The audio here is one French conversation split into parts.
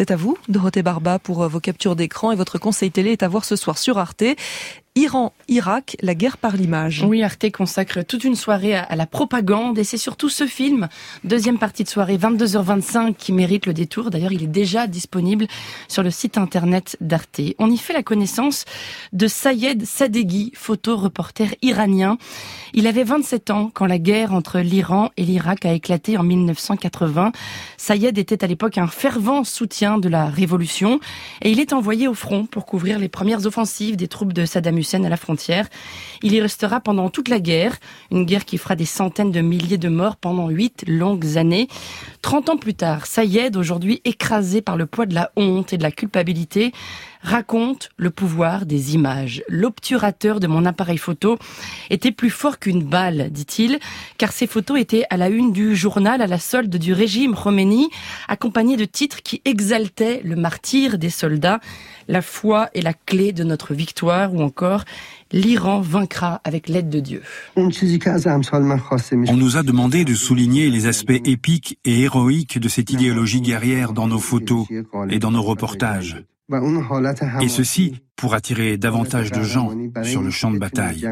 C'est à vous, Dorothée Barba, pour vos captures d'écran, et votre conseil télé est à voir ce soir sur Arte. Iran, Irak, la guerre par l'image. Oui, Arte consacre toute une soirée à la propagande, et c'est surtout ce film, deuxième partie de soirée, 22h25, qui mérite le détour. D'ailleurs, il est déjà disponible sur le site internet d'Arte. On y fait la connaissance de Sayed Sadeghi, photo-reporter iranien. Il avait 27 ans quand la guerre entre l'Iran et l'Irak a éclaté en 1980. Sayed était à l'époque un fervent soutien de la révolution, et il est envoyé au front pour couvrir les premières offensives des troupes de Saddam Hussein à la frontière. Il y restera pendant toute la guerre, une guerre qui fera des centaines de milliers de morts pendant 8 longues années. 30 ans plus tard, Sayed, aujourd'hui écrasé par le poids de la honte et de la culpabilité, raconte le pouvoir des images. L'obturateur de mon appareil photo était plus fort qu'une balle, dit-il, car ces photos étaient à la une du journal à la solde du régime Khomeini, accompagnées de titres qui exaltaient le martyre des soldats, la foi est la clé de notre victoire, ou encore l'Iran vaincra avec l'aide de Dieu. On nous a demandé de souligner les aspects épiques et héroïques de cette idéologie guerrière dans nos photos et dans nos reportages. Et ceci pour attirer davantage de gens sur le champ de bataille.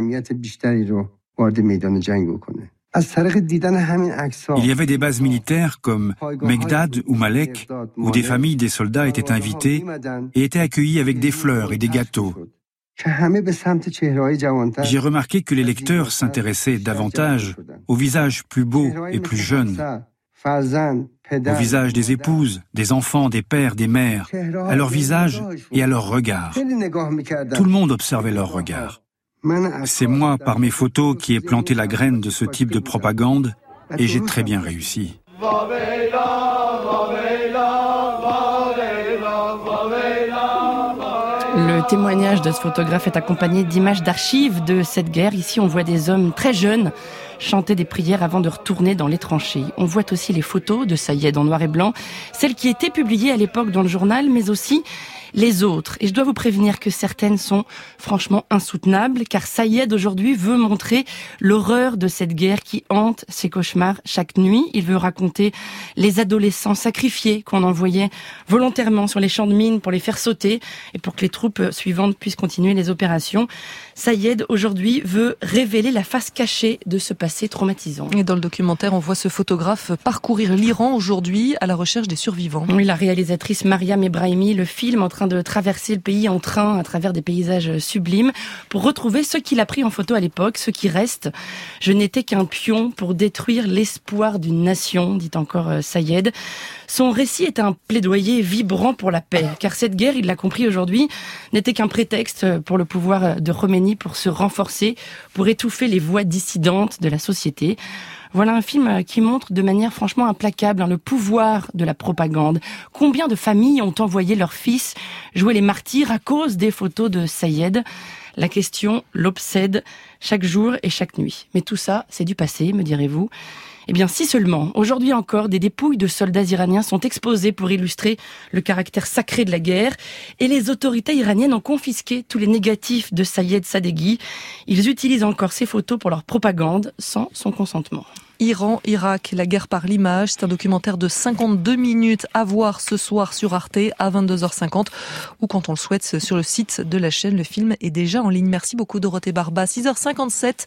Il y avait des bases militaires comme Megdad ou Malek, où des familles des soldats étaient invitées et étaient accueillies avec des fleurs et des gâteaux. J'ai remarqué que les lecteurs s'intéressaient davantage aux visages plus beaux et plus jeunes, au visage des épouses, des enfants, des pères, des mères, à leur visage et à leur regard. Tout le monde observait leur regard. C'est moi, par mes photos, qui ai planté la graine de ce type de propagande, et j'ai très bien réussi. Le témoignage de ce photographe est accompagné d'images d'archives de cette guerre. Ici, on voit des hommes très jeunes chanter des prières avant de retourner dans les tranchées. On voit aussi les photos de Sayed en noir et blanc, celles qui étaient publiées à l'époque dans le journal, mais aussi les autres. Et je dois vous prévenir que certaines sont franchement insoutenables, car Sayed aujourd'hui veut montrer l'horreur de cette guerre qui hante ses cauchemars chaque nuit. Il veut raconter les adolescents sacrifiés qu'on envoyait volontairement sur les champs de mines pour les faire sauter et pour que les troupes suivantes puissent continuer les opérations. Sayed aujourd'hui veut révéler la face cachée de ce passé traumatisant. Et dans le documentaire, on voit ce photographe parcourir l'Iran aujourd'hui à la recherche des survivants. Oui, la réalisatrice Mariam Ebrahimi, le film en train de traverser le pays en train à travers des paysages sublimes pour retrouver ce qu'il a pris en photo à l'époque, ce qui reste. Je n'étais qu'un pion pour détruire l'espoir d'une nation, dit encore Sayed. Son récit est un plaidoyer vibrant pour la paix, car cette guerre, il l'a compris aujourd'hui, n'était qu'un prétexte pour le pouvoir de Khomeini pour se renforcer, pour étouffer les voix dissidentes de la société. Voilà un film qui montre de manière franchement implacable le pouvoir de la propagande. Combien de familles ont envoyé leurs fils jouer les martyrs à cause des photos de Sayed ? La question l'obsède chaque jour et chaque nuit. Mais tout ça, c'est du passé, me direz-vous. Eh bien, si seulement. Aujourd'hui encore, des dépouilles de soldats iraniens sont exposées pour illustrer le caractère sacré de la guerre. Et les autorités iraniennes ont confisqué tous les négatifs de Sayed Sadeghi. Ils utilisent encore ces photos pour leur propagande sans son consentement. Iran, Irak, la guerre par l'image. C'est un documentaire de 52 minutes à voir ce soir sur Arte à 22h50 ou quand on le souhaite sur le site de la chaîne. Le film est déjà en ligne. Merci beaucoup Dorothée Barba. 6h57.